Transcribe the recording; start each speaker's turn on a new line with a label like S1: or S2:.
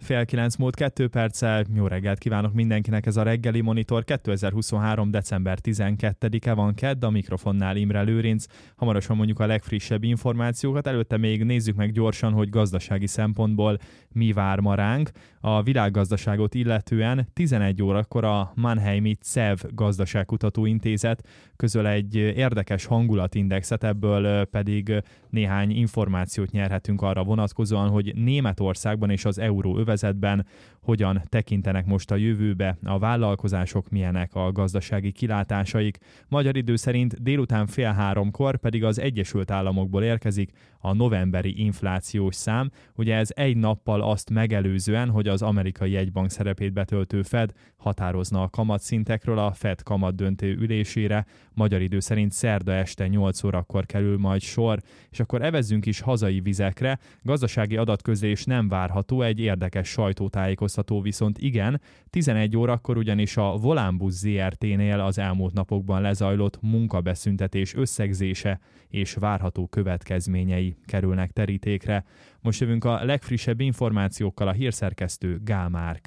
S1: Fél 9 múlt 2 perccel, jó reggelt kívánok mindenkinek, ez a reggeli monitor. 2023. december 12-e van, kedd, a mikrofonnál Imre Lőrinc. Hamarosan mondjuk a legfrissebb információkat, előtte még nézzük meg gyorsan, hogy gazdasági szempontból mi vár ma ránk. A világgazdaságot illetően 11 órakor a Mannheimi CEV gazdaságkutató intézet közöl egy érdekes hangulatindexet, ebből pedig néhány információt nyerhetünk arra vonatkozóan, hogy Németországban és az euróövezetben hogyan tekintenek most a jövőbe a vállalkozások, milyenek a gazdasági kilátásaik. Magyar idő szerint délután 2:30 pedig az Egyesült Államokból érkezik a novemberi inflációs szám. Ugye ez egy nappal azt megelőzően, hogy az amerikai jegybank szerepét betöltő Fed határozna a kamatszintekről, a Fed kamatdöntő ülésére. Magyar idő szerint szerda este 8 órakor kerül majd sor, és akkor evezzünk is hazai vizekre. Gazdasági adatközlés nem várható, egy érdekes sajtótájékoztató viszont igen. 11 órakor ugyanis a Volánbusz Zrt-nél az elmúlt napokban lezajlott munkabeszüntetés összegzése és várható következményei kerülnek terítékre. Most jövünk a legfrissebb információkkal, a hírszerkesztő Gál Márk.